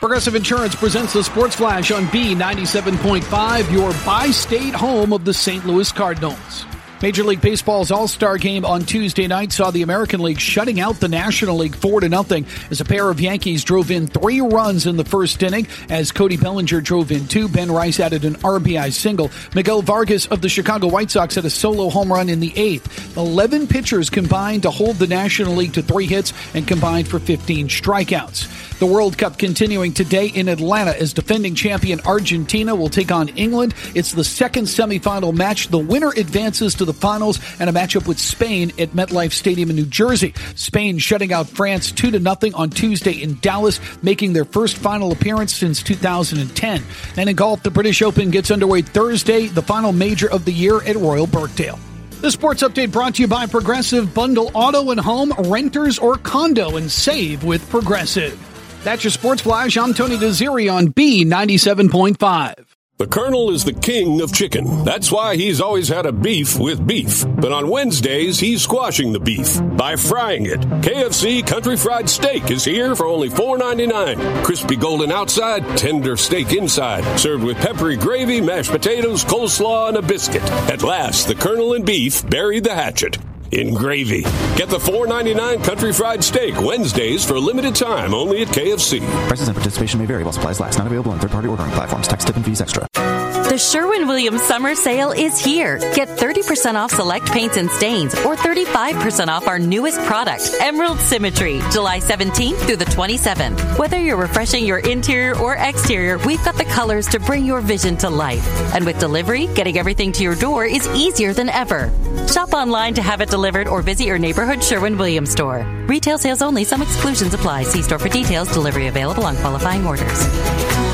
Progressive Insurance presents the Sports Flash on B97.5, your bi-state home of the St. Louis Cardinals. Major League Baseball's All-Star Game on Tuesday night saw the American League shutting out the National League 4-0 as a pair of Yankees drove in 3 runs in the first inning as Cody Bellinger drove in 2. Ben Rice added an RBI single. Miguel Vargas of the Chicago White Sox had a solo home run in the 8th. 11 pitchers combined to hold the National League to 3 hits and combined for 15 strikeouts. The World Cup continuing today in Atlanta as defending champion Argentina will take on England. It's the second semifinal match. The winner advances to the finals and a matchup with Spain at MetLife Stadium in New Jersey. Spain shutting out France 2-0 on Tuesday in Dallas, making their first final appearance since 2010. And in golf, the British Open gets underway Thursday, the final major of the year at Royal Birkdale. The Sports Update brought to you by Progressive. Bundle auto and home, renters or condo, and save with Progressive. That's your Sports Flash. I'm Tony Desiri on B97.5. The Colonel is the king of chicken. That's why he's always had a beef with beef. But on Wednesdays, he's squashing the beef by frying it. KFC Country Fried Steak is here for only $4.99. Crispy golden outside, tender steak inside. Served with peppery gravy, mashed potatoes, coleslaw, and a biscuit. At last, the Colonel and beef buried the hatchet in gravy. Get the $4.99 Country Fried Steak Wednesdays for a limited time only at KFC. Prices and participation may vary while supplies last. Not available on third-party ordering platforms. Tax, tip, and fees extra. The Sherwin-Williams Summer Sale is here. Get 30% off select paints and stains or 35% off our newest product, Emerald Symmetry, July 17th through the 27th. Whether you're refreshing your interior or exterior, we've got the colors to bring your vision to life. And with delivery, getting everything to your door is easier than ever. Shop online to have it delivered or visit your neighborhood Sherwin-Williams store. Retail sales only. Some exclusions apply. See store for details. Delivery available on qualifying orders.